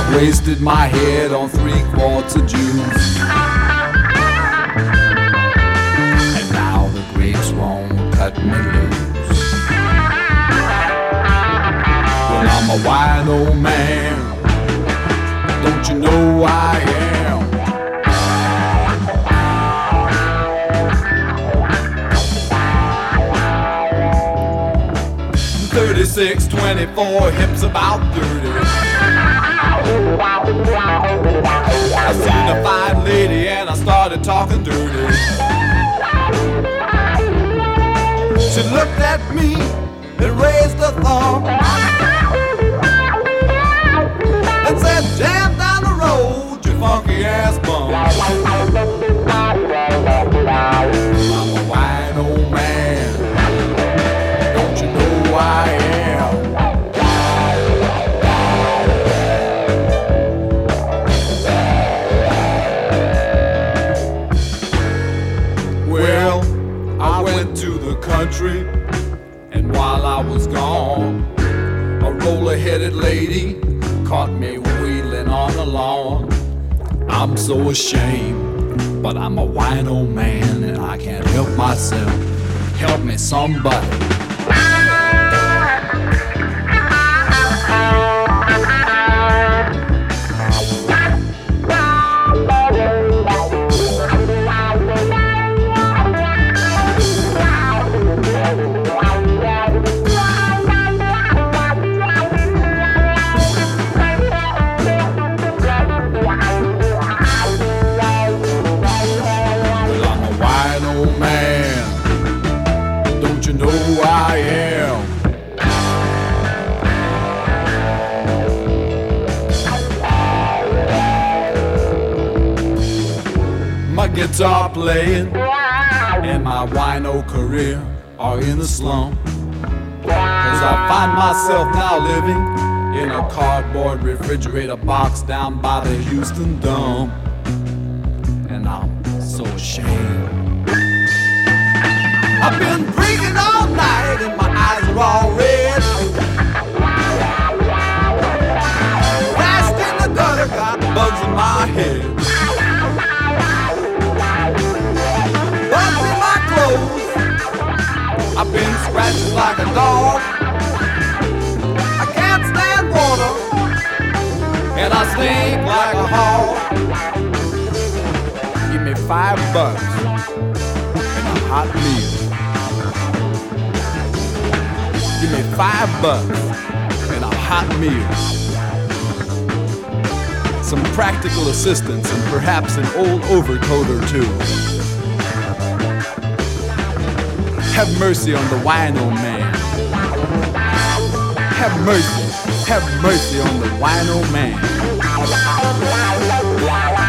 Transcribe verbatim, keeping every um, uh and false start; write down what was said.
Wasted my head on three quarts of juice, and now the grapes won't cut me loose. Well, I'm a wine old man, don't you know I am? Thirty-six, twenty-four, hips about thirty. I seen a fine lady and I started talking dirty. She looked at me and raised her thumb and said, "Jam down the road, you funky ass bum." I'm a wine old man, don't you know I am? Well, I went to the country, and while I was gone, a roller-headed lady caught me wheeling on the lawn. I'm so ashamed, but I'm a wine old man, and I can't help myself. Help me, somebody. I am. My guitar playing and my wino career are in the slum, 'cause I find myself now living in a cardboard refrigerator box down by the Houston Dome, and I'm so ashamed. I've been drinking all night and my eyes are all red. Crashed in the gutter, got bugs in my head. Bugs in my clothes, I've been scratching like a dog. I can't stand water, and I stink like a hog. Give me five bucks and a hot meal. Give me five bucks and a hot meal, some practical assistance, and perhaps an old overcoat or two. Have mercy on the wino man. Have mercy, have mercy on the wino man.